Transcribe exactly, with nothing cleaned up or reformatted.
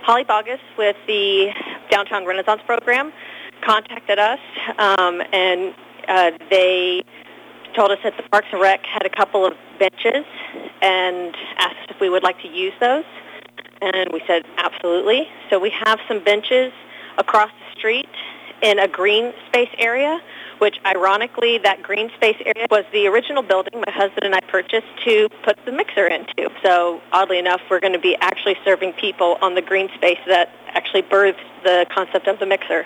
Holly Bogus with the Downtown Renaissance Program contacted us, um, and uh, they told us that the Parks and Rec had a couple of benches and asked us if we would like to use those. And we said, absolutely. So we have some benches across the street in a green space area, which ironically, that green space area was the original building my husband and I purchased to put the mixer into. So oddly enough, we're going to be actually serving people on the green space that actually birthed the concept of the mixer.